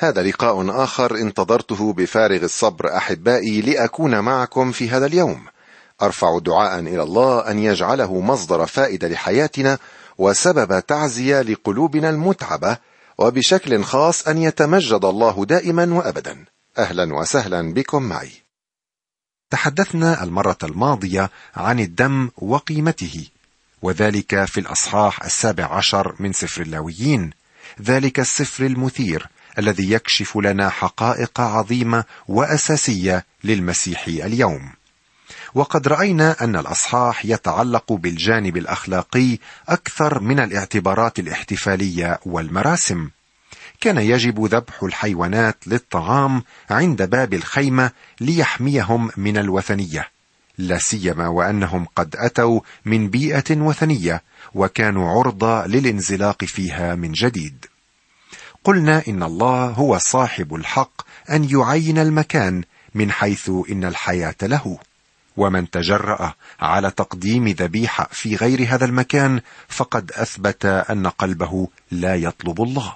هذا لقاء آخر انتظرته بفارغ الصبر أحبائي لأكون معكم في هذا اليوم. أرفع دعاء إلى الله أن يجعله مصدر فائدة لحياتنا وسبب تعزية لقلوبنا المتعبة، وبشكل خاص أن يتمجد الله دائما وأبدا. أهلا وسهلا بكم معي. تحدثنا المرة الماضية عن الدم وقيمته، وذلك في الأصحاح 17 من سفر اللاويين، ذلك السفر المثير الذي يكشف لنا حقائق عظيمة وأساسية للمسيح اليوم. وقد رأينا أن الأصحاح يتعلق بالجانب الأخلاقي أكثر من الاعتبارات الاحتفالية والمراسم. كان يجب ذبح الحيوانات للطعام عند باب الخيمة ليحميهم من الوثنية، لا سيما وأنهم قد أتوا من بيئة وثنية وكانوا عرضة للانزلاق فيها من جديد. قلنا إن الله هو صاحب الحق أن يعين المكان من حيث إن الحياة له، ومن تجرأ على تقديم ذبيحة في غير هذا المكان فقد أثبت أن قلبه لا يطلب الله.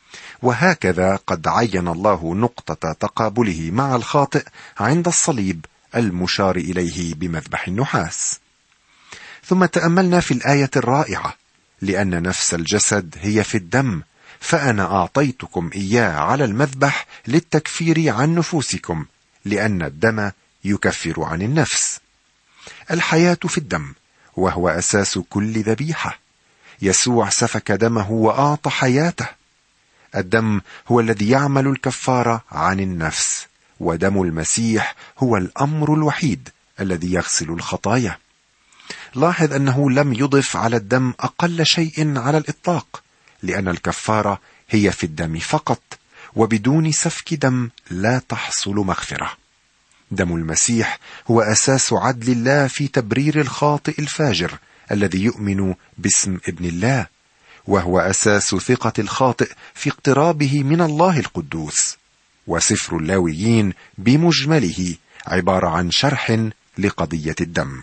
وهكذا قد عين الله نقطة تقابله مع الخاطئ عند الصليب المشار إليه بمذبح النحاس. ثم تأملنا في الآية الرائعة: لأن نفس الجسد هي في الدم، فأنا أعطيتكم إياه على المذبح للتكفير عن نفوسكم، لأن الدم يكفر عن النفس. الحياة في الدم، وهو أساس كل ذبيحة. يسوع سفك دمه وأعطى حياته. الدم هو الذي يعمل الكفارة عن النفس، ودم المسيح هو الأمر الوحيد الذي يغسل الخطايا. لاحظ أنه لم يضف على الدم أقل شيء على الإطلاق، لأن الكفارة هي في الدم فقط، وبدون سفك دم لا تحصل مغفرة. دم المسيح هو أساس عدل الله في تبرير الخاطئ الفاجر الذي يؤمن باسم ابن الله، وهو أساس ثقة الخاطئ في اقترابه من الله القدوس. وسفر اللاويين بمجمله عبارة عن شرح لقضية الدم.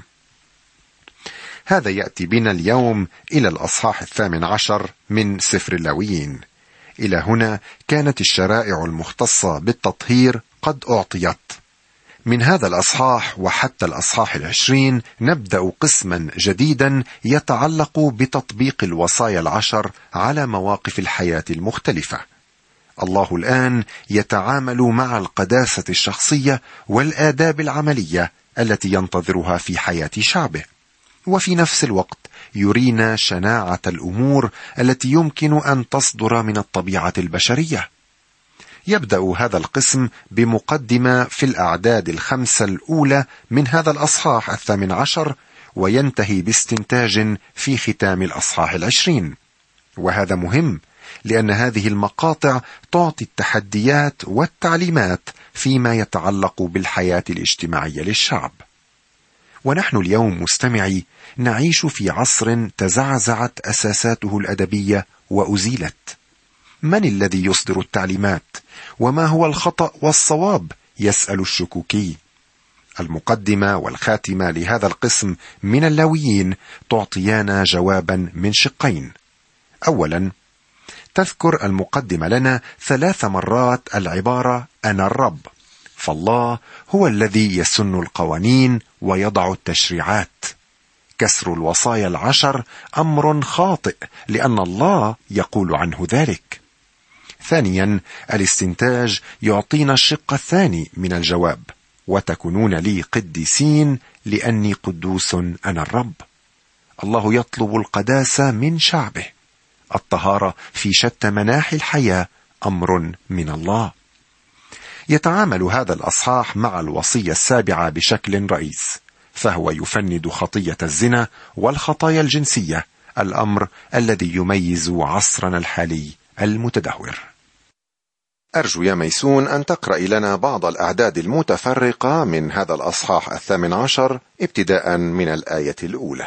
هذا يأتي بنا اليوم إلى الأصحاح 18 من سفر اللاويين. إلى هنا كانت الشرائع المختصة بالتطهير قد أعطيت. من هذا الأصحاح وحتى الأصحاح 20 نبدأ قسما جديدا يتعلق بتطبيق الوصايا 10 على مواقف الحياة المختلفة. الله الآن يتعامل مع القداسة الشخصية والآداب العملية التي ينتظرها في حياة شعبه، وفي نفس الوقت يرينا شناعة الأمور التي يمكن أن تصدر من الطبيعة البشرية. يبدأ هذا القسم بمقدمة في الأعداد 5 الأولى من هذا الأصحاح 18، وينتهي باستنتاج في ختام الأصحاح 20. وهذا مهم، لأن هذه المقاطع تعطي التحديات والتعليمات فيما يتعلق بالحياة الاجتماعية للشعب. ونحن اليوم مستمعي نعيش في عصر تزعزعت أساساته الأدبية وأزيلت. من الذي يصدر التعليمات؟ وما هو الخطأ والصواب؟ يسأل الشكوكي. المقدمة والخاتمة لهذا القسم من اللاويين تعطيانا جوابا من شقين. أولا، تذكر المقدمة لنا 3 مرات العبارة أنا الرب، فالله هو الذي يسن القوانين ويضع التشريعات. كسر الوصايا 10 أمر خاطئ، لأن الله يقول عنه ذلك. ثانيا، الاستنتاج يعطينا الشق الثاني من الجواب: وتكونون لي قديسين لأني قدوس أنا الرب. الله يطلب القداسة من شعبه. الطهارة في شتى مناحي الحياة أمر من الله. يتعامل هذا الأصحاح مع الوصية 7 بشكل رئيس، فهو يفند خطية الزنا والخطايا الجنسية، الأمر الذي يميز عصرنا الحالي المتدهور. أرجو يا ميسون أن تقرأ لنا بعض الأعداد المتفرقة من هذا الأصحاح 18 ابتداء من الآية الأولى.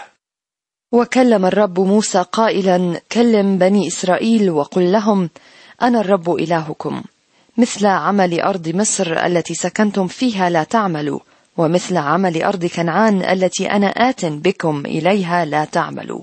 وكلم الرب موسى قائلا: كلم بني إسرائيل وقل لهم: أنا الرب إلهكم، مثل عمل أرض مصر التي سكنتم فيها لا تعملوا، ومثل عمل أرض كنعان التي أنا آت بكم إليها لا تعملوا،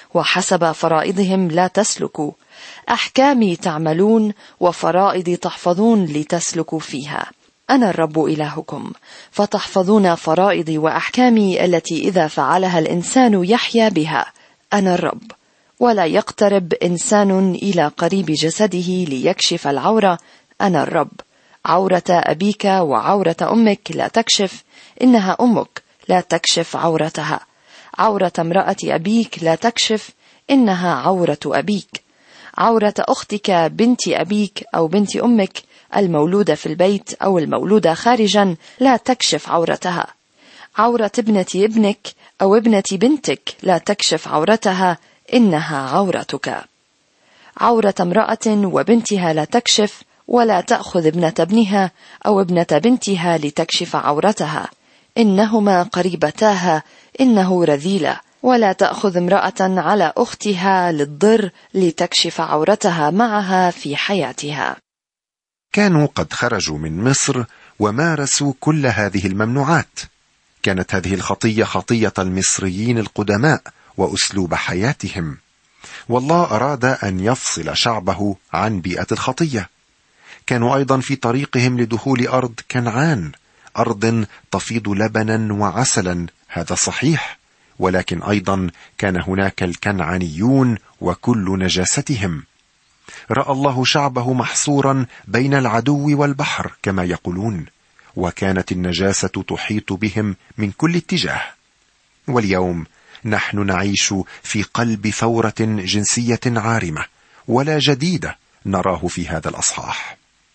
وحسب فرائضهم لا تسلكوا، أحكامي تعملون وفرائضي تحفظون لتسلكوا فيها. أنا الرب إلهكم، فتحفظون فرائضي وأحكامي التي إذا فعلها الإنسان يحيا بها. أنا الرب. ولا يقترب إنسان إلى قريب جسده ليكشف العورة. أنا الرب. عورة أبيك وعورة أمك لا تكشف، إنها أمك، لا تكشف عورتها. عورة امرأة أبيك لا تكشف، إنها عورة أبيك. عورة أختك بنت أبيك أو بنت أمك المولودة في البيت أو المولودة خارجا لا تكشف عورتها. عورة ابنة ابنك أو ابنة بنتك لا تكشف عورتها، إنها عورتك. عورة امرأة وبنتها لا تكشف، ولا تأخذ ابنة ابنها أو ابنة بنتها لتكشف عورتها، إنهما قريبتاها، إنه رذيلة. ولا تأخذ امرأة على أختها للضر لتكشف عورتها معها في حياتها. كانوا قد خرجوا من مصر ومارسوا كل هذه الممنوعات. كانت هذه الخطية خطية المصريين القدماء وأسلوب حياتهم، والله أراد أن يفصل شعبه عن بيئة الخطية. كانوا أيضا في طريقهم لدخول أرض كنعان، أرض تفيض لبنا وعسلا، هذا صحيح، ولكن أيضا كان هناك الكنعانيون وكل نجاستهم. رأى الله شعبه محصورا بين العدو والبحر كما يقولون، وكانت النجاسة تحيط بهم من كل اتجاه. واليوم نحن نعيش في قلب ثورة جنسية عارمة ولا جديدة نراه في هذا الأصحاح.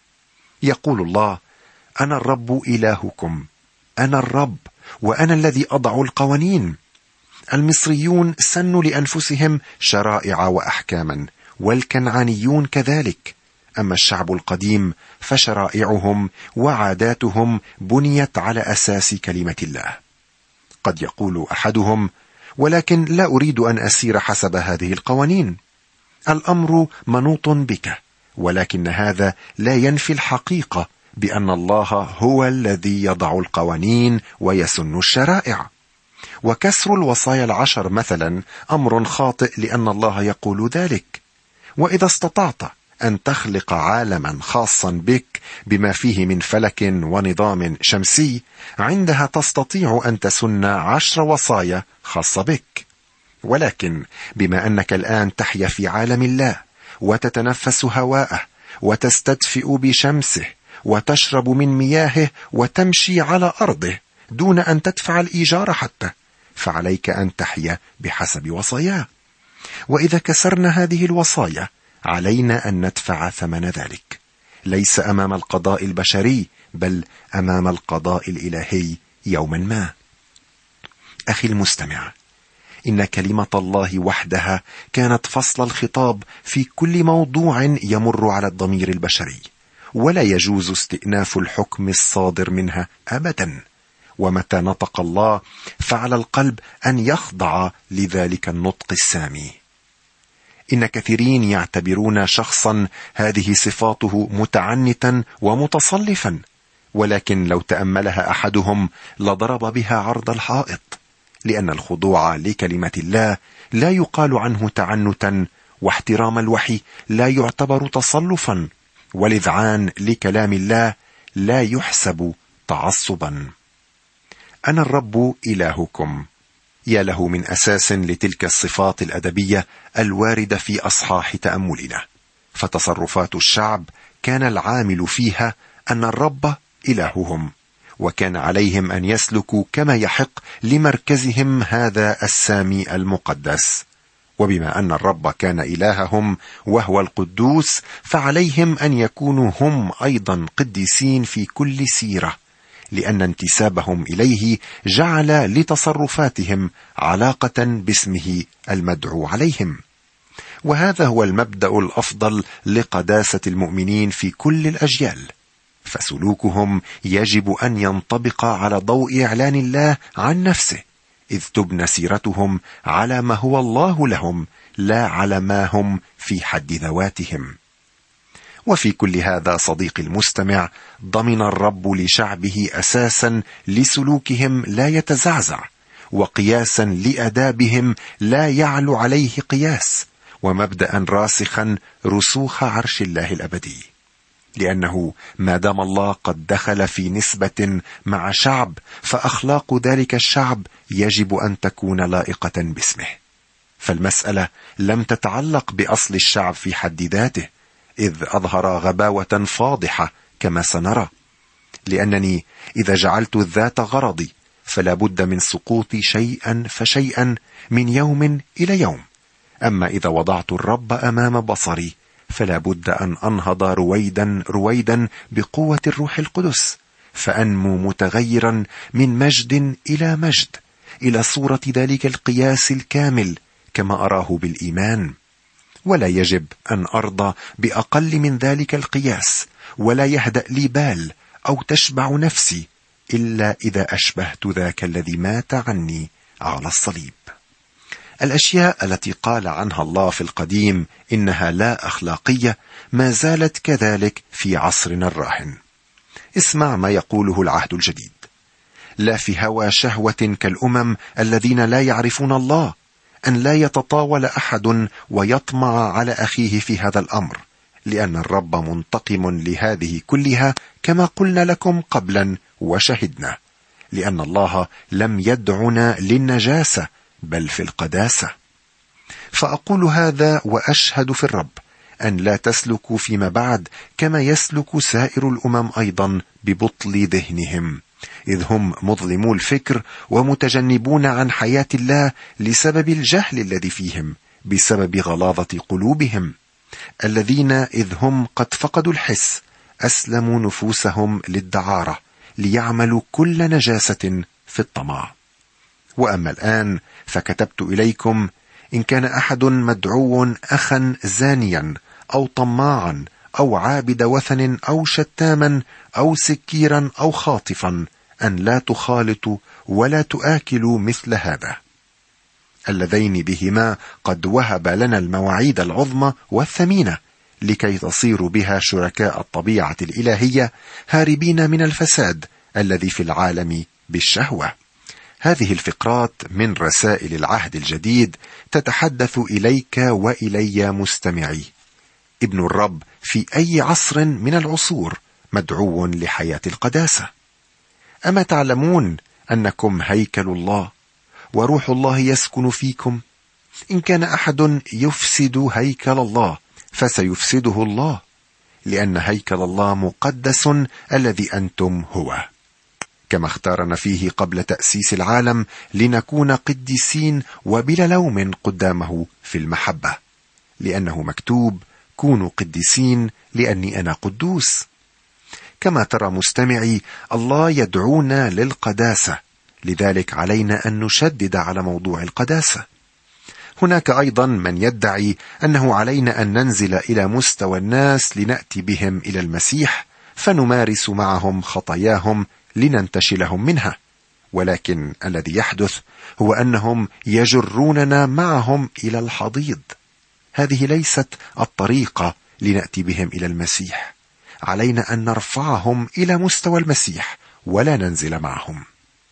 يقول الله: أنا الرب إلهكم، أنا الرب، وأنا الذي أضع القوانين. المصريون سنوا لأنفسهم شرائع وأحكاما، والكنعانيون كذلك. أما الشعب القديم فشرائعهم وعاداتهم بنيت على أساس كلمة الله. قد يقول أحدهم: ولكن لا أريد أن أسير حسب هذه القوانين. الأمر منوط بك، ولكن هذا لا ينفي الحقيقة بأن الله هو الذي يضع القوانين ويسن الشرائع. وكسر الوصايا 10 مثلا أمر خاطئ، لأن الله يقول ذلك. وإذا استطعت أن تخلق عالما خاصا بك بما فيه من فلك ونظام شمسي، عندها تستطيع أن تسن 10 وصايا خاصة بك. ولكن بما أنك الآن تحيا في عالم الله وتتنفس هواءه وتستدفئ بشمسه وتشرب من مياهه وتمشي على أرضه دون أن تدفع الإيجار حتى، فعليك أن تحيا بحسب وصاياه. وإذا كسرنا هذه الوصايا علينا أن ندفع ثمن ذلك، ليس أمام القضاء البشري بل أمام القضاء الإلهي يوما ما. أخي المستمع، إن كلمة الله وحدها كانت فصل الخطاب في كل موضوع يمر على الضمير البشري، ولا يجوز استئناف الحكم الصادر منها أبدا. ومتى نطق الله فعلى القلب أن يخضع لذلك النطق السامي. إن كثيرين يعتبرون شخصا هذه صفاته متعنتا ومتصلفا، ولكن لو تأملها أحدهم لضرب بها عرض الحائط، لأن الخضوع لكلمة الله لا يقال عنه تعنتا، واحترام الوحي لا يعتبر تصلفا، والإذعان لكلام الله لا يحسب تعصبا. أنا الرب إلهكم، يا له من أساس لتلك الصفات الأدبية الواردة في أصحاح تأملنا. فتصرفات الشعب كان العامل فيها أن الرب إلههم، وكان عليهم أن يسلكوا كما يحق لمركزهم هذا السامي المقدس. وبما أن الرب كان إلههم وهو القدوس، فعليهم أن يكونوا هم أيضا قديسين في كل سيرة، لأن انتسابهم إليه جعل لتصرفاتهم علاقة باسمه المدعو عليهم. وهذا هو المبدأ الأفضل لقداسة المؤمنين في كل الأجيال، فسلوكهم يجب أن ينطبق على ضوء إعلان الله عن نفسه، إذ تبنى سيرتهم على ما هو الله لهم لا على ما هم في حد ذواتهم. وفي كل هذا صديقي المستمع، ضمن الرب لشعبه أساسا لسلوكهم لا يتزعزع، وقياسا لآدابهم لا يعلو عليه قياس، ومبدأ راسخا رسوخ عرش الله الأبدي. لأنه ما دام الله قد دخل في نسبة مع شعب، فأخلاق ذلك الشعب يجب أن تكون لائقة باسمه. فالمسألة لم تتعلق بأصل الشعب في حد ذاته، إذ أظهر غباوة فاضحة كما سنرى. لأنني إذا جعلت الذات غرضي فلا بد من سقوط شيئا فشيئا من يوم إلى يوم. أما إذا وضعت الرب أمام بصري فلا بد أن أنهض رويدا رويدا بقوة الروح القدس، فأنمو متغيرا من مجد إلى مجد إلى صورة ذلك القياس الكامل كما أراه بالإيمان. ولا يجب أن أرضى بأقل من ذلك القياس، ولا يهدأ لي بال أو تشبع نفسي إلا إذا أشبهت ذاك الذي مات عني على الصليب. الأشياء التي قال عنها الله في القديم إنها لا أخلاقية ما زالت كذلك في عصرنا الراهن. اسمع ما يقوله العهد الجديد: لا في هوى شهوة كالأمم الذين لا يعرفون الله، أن لا يتطاول أحد ويطمع على أخيه في هذا الأمر، لأن الرب منتقم لهذه كلها كما قلنا لكم قبلا وشهدنا، لأن الله لم يدعنا للنجاسة بل في القداسة. فأقول هذا وأشهد في الرب أن لا تسلكوا فيما بعد كما يسلك سائر الأمم أيضا ببطل ذهنهم، إذ هم مظلمو الفكر ومتجنبون عن حياة الله لسبب الجهل الذي فيهم بسبب غلاظة قلوبهم، الذين إذ هم قد فقدوا الحس أسلموا نفوسهم للدعارة ليعملوا كل نجاسة في الطمع. وأما الآن فكتبت إليكم إن كان أحد مدعو أخا زانيا أو طماعا أو عابد وثن أو شتاما أو سكيرا أو خاطفا أن لا تخالطوا ولا تآكلوا مثل هذا، اللذين بهما قد وهب لنا المواعيد العظمى والثمينة لكي تصيروا بها شركاء الطبيعة الإلهية، هاربين من الفساد الذي في العالم بالشهوة. هذه الفقرات من رسائل العهد الجديد تتحدث إليك وإلي مستمعي. ابن الرب في أي عصر من العصور مدعو لحياة القداسة. أما تعلمون أنكم هيكل الله وروح الله يسكن فيكم؟ إن كان أحد يفسد هيكل الله فسيفسده الله، لأن هيكل الله مقدس الذي أنتم هو، كما اختارنا فيه قبل تأسيس العالم لنكون قديسين وبلا لوم قدامه في المحبة، لأنه مكتوب: كونوا قديسين لأني أنا قدوس. كما ترى مستمعي، الله يدعونا للقداسة، لذلك علينا أن نشدد على موضوع القداسة. هناك أيضا من يدعي أنه علينا أن ننزل إلى مستوى الناس لنأتي بهم إلى المسيح فنمارس معهم خطاياهم لننتشلهم منها، ولكن الذي يحدث هو أنهم يجروننا معهم إلى الحضيض. هذه ليست الطريقة لنأتي بهم إلى المسيح. علينا أن نرفعهم إلى مستوى المسيح ولا ننزل معهم.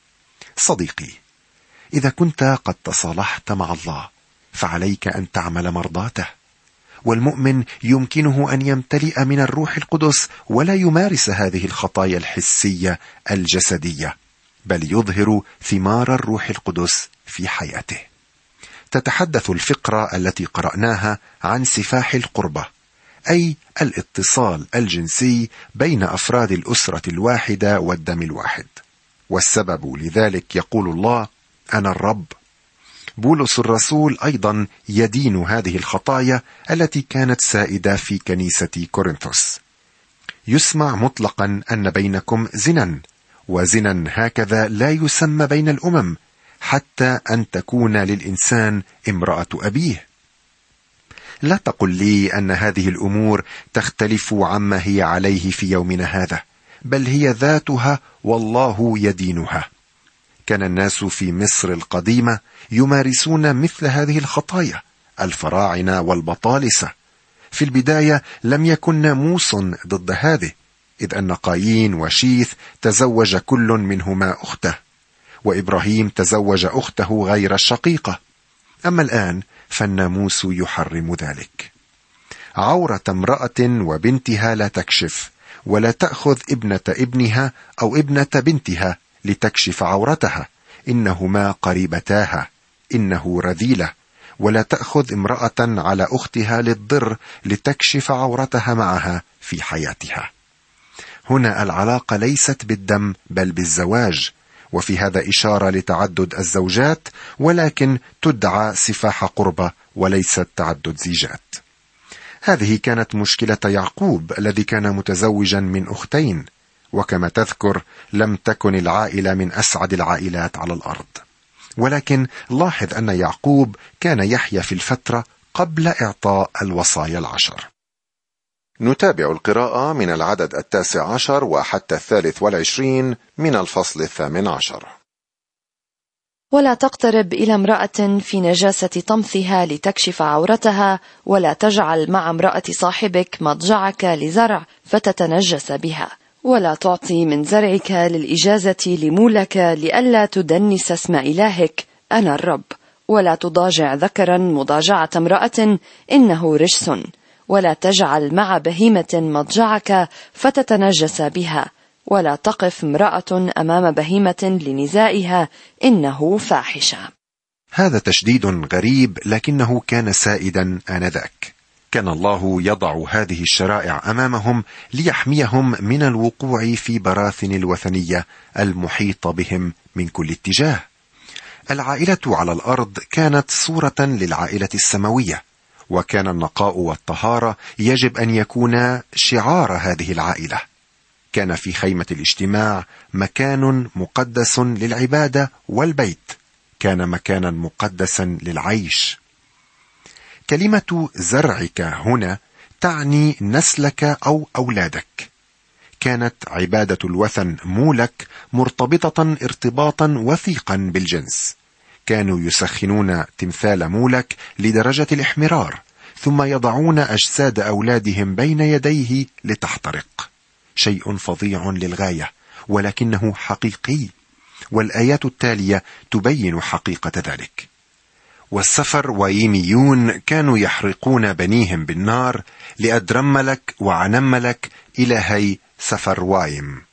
صديقي، إذا كنت قد تصالحت مع الله فعليك أن تعمل مرضاته، والمؤمن يمكنه أن يمتلئ من الروح القدس ولا يمارس هذه الخطايا الحسية الجسدية، بل يظهر ثمار الروح القدس في حياته. تتحدث الفقرة التي قرأناها عن سفاح القربة، أي الاتصال الجنسي بين أفراد الأسرة الواحدة والدم الواحد، والسبب لذلك يقول الله: أنا الرب. بولس الرسول أيضا يدين هذه الخطايا التي كانت سائدة في كنيسة كورنثوس. يسمع مطلقا أن بينكم زنا، وزنا هكذا لا يسمى بين الأمم، حتى أن تكون للإنسان امرأة أبيه. لا تقل لي أن هذه الأمور تختلف عما هي عليه في يومنا هذا، بل هي ذاتها والله يدينها. كان الناس في مصر القديمة يمارسون مثل هذه الخطايا، الفراعنة والبطالسة. في البداية لم يكن ناموس ضد هذه، إذ أن قايين وشيث تزوج كل منهما أخته، وإبراهيم تزوج أخته غير الشقيقة. أما الآن فالناموس يحرم ذلك. عورة امرأة وبنتها لا تكشف، ولا تأخذ ابنة ابنها أو ابنة بنتها لتكشف عورتها، إنهما قريبتاها، إنه رذيلة. ولا تأخذ امرأة على أختها للضر لتكشف عورتها معها في حياتها. هنا العلاقة ليست بالدم بل بالزواج، وفي هذا إشارة لتعدد الزوجات، ولكن تدعى سفاح قربة وليست تعدد زيجات. هذه كانت مشكلة يعقوب الذي كان متزوجا من أختين، وكما تذكر لم تكن العائلة من أسعد العائلات على الأرض. ولكن لاحظ أن يعقوب كان يحيا في الفترة قبل إعطاء الوصايا 10. نتابع القراءة من العدد 19 وحتى 23 من الفصل 18. ولا تقترب إلى امرأة في نجاسة طمثها لتكشف عورتها، ولا تجعل مع امرأة صاحبك مضجعك لزرع فتتنجس بها، ولا تعطي من زرعك للإجازة لمولك لئلا تدنس اسم إلهك، أنا الرب. ولا تضاجع ذكرا مضاجعة امرأة، إنه رجس. ولا تجعل مع بهيمة مضجعك فتتنجس بها، ولا تقف امرأة أمام بهيمة لنزائها، إنه فاحشة. هذا تشديد غريب لكنه كان سائدا آنذاك. كان الله يضع هذه الشرائع أمامهم ليحميهم من الوقوع في براثن الوثنية المحيطة بهم من كل اتجاه. العائلة على الأرض كانت صورة للعائلة السماوية، وكان النقاء والطهارة يجب أن يكون شعار هذه العائلة. كان في خيمة الاجتماع مكان مقدس للعبادة، والبيت كان مكانا مقدسا للعيش. كلمة زرعك هنا تعني نسلك أو أولادك. كانت عبادة الوثن مولك مرتبطة ارتباطا وثيقا بالجنس. كانوا يسخنون تمثال مولك لدرجة الاحمرار، ثم يضعون أجساد أولادهم بين يديه لتحترق. شيء فظيع للغاية، ولكنه حقيقي، والآيات التالية تبين حقيقة ذلك. والسفر وايميون كانوا يحرقون بنيهم بالنار لأدرملك وعنملك إلهي سفر وايم.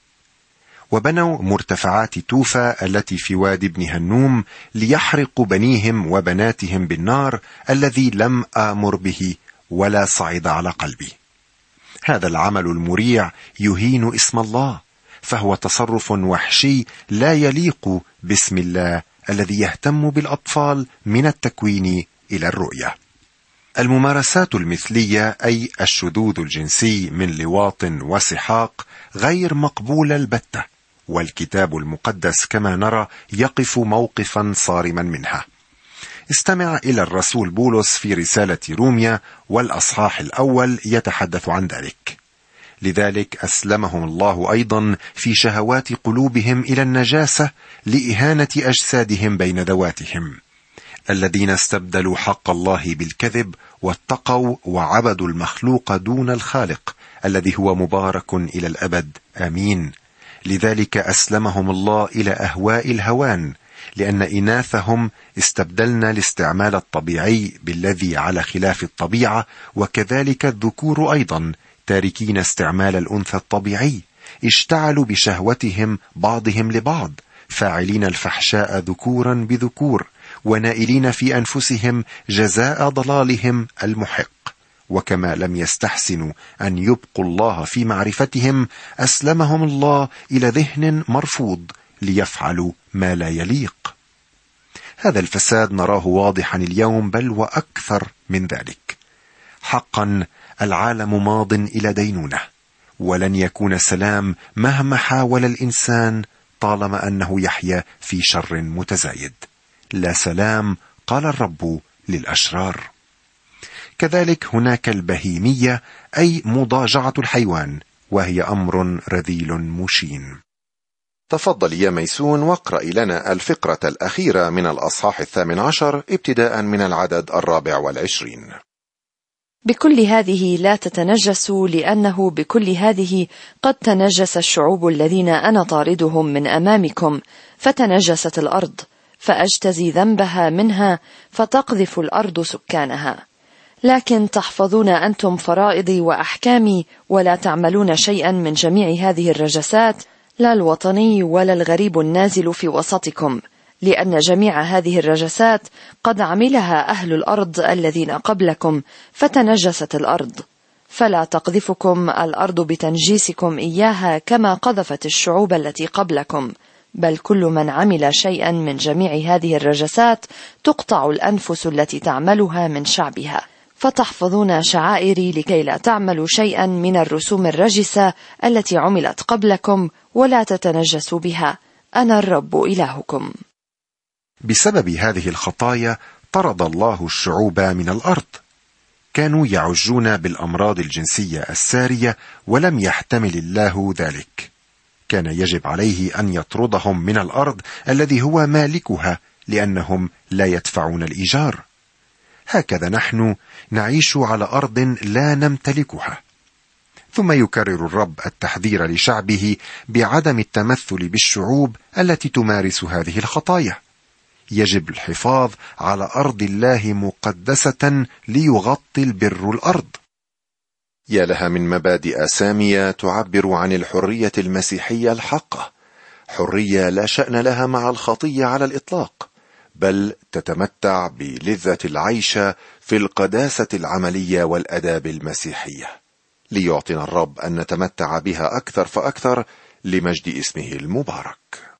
وبنوا مرتفعات توفا التي في وادي ابن هنوم ليحرقوا بنيهم وبناتهم بالنار الذي لم آمر به ولا صعد على قلبي. هذا العمل المريع يهين اسم الله، فهو تصرف وحشي لا يليق باسم الله الذي يهتم بالأطفال من التكوين إلى الرؤية. الممارسات المثلية أي الشذوذ الجنسي من لواط وسحاق غير مقبولة البتة، والكتاب المقدس كما نرى يقف موقفا صارما منها. استمع إلى الرسول بولس في رسالة روميا والأصحاح 1 يتحدث عن ذلك. لذلك أسلمهم الله أيضا في شهوات قلوبهم إلى النجاسة لإهانة أجسادهم بين ذواتهم، الذين استبدلوا حق الله بالكذب واتقوا وعبدوا المخلوق دون الخالق الذي هو مبارك إلى الأبد، آمين. لذلك أسلمهم الله إلى أهواء الهوان، لأن إناثهم استبدلنا الاستعمال الطبيعي بالذي على خلاف الطبيعة، وكذلك الذكور أيضا تاركين استعمال الأنثى الطبيعي اشتعلوا بشهوتهم بعضهم لبعض، فاعلين الفحشاء ذكورا بذكور، ونائلين في أنفسهم جزاء ضلالهم المحق. وكما لم يستحسنوا أن يبقوا الله في معرفتهم، أسلمهم الله إلى ذهن مرفوض ليفعلوا ما لا يليق. هذا الفساد نراه واضحا اليوم، بل وأكثر من ذلك. حقا العالم ماض إلى دينونة، ولن يكون سلام مهما حاول الإنسان طالما أنه يحيا في شر متزايد. لا سلام، قال الرب، للأشرار. كذلك هناك البهيمية أي مضاجعة الحيوان، وهي أمر رذيل مشين. تفضل يا ميسون واقرأ لنا الفقرة الأخيرة من الأصحاح 18 ابتداء من العدد 24. بكل هذه لا تتنجسوا، لأنه بكل هذه قد تنجس الشعوب الذين أنا طاردهم من أمامكم، فتنجست الأرض، فأجتزي ذنبها منها، فتقذف الأرض سكانها. لكن تحفظون أنتم فرائضي وأحكامي، ولا تعملون شيئا من جميع هذه الرجسات، لا الوطني ولا الغريب النازل في وسطكم، لأن جميع هذه الرجسات قد عملها أهل الأرض الذين قبلكم، فتنجست الأرض، فلا تقذفكم الأرض بتنجيسكم إياها كما قذفت الشعوب التي قبلكم، بل كل من عمل شيئا من جميع هذه الرجسات تقطع الأنفس التي تعملها من شعبها. فتحفظون شعائري لكي لا تعملوا شيئا من الرسوم الرجسة التي عملت قبلكم، ولا تتنجسوا بها، أنا الرب إلهكم. بسبب هذه الخطايا طرد الله الشعوب من الأرض. كانوا يعجون بالأمراض الجنسية السارية، ولم يحتمل الله ذلك. كان يجب عليه أن يطردهم من الأرض الذي هو مالكها، لأنهم لا يدفعون الإيجار. هكذا نحن نعيش على أرض لا نمتلكها. ثم يكرر الرب التحذير لشعبه بعدم التمثل بالشعوب التي تمارس هذه الخطايا. يجب الحفاظ على أرض الله مقدسة ليغطي البر الأرض. يا لها من مبادئ سامية تعبر عن الحرية المسيحية الحقة، حرية لا شأن لها مع الخطية على الإطلاق، بل تتمتع بلذة العيش في القداسة العملية والأداب المسيحية. ليعطينا الرب أن نتمتع بها أكثر فأكثر لمجد اسمه المبارك.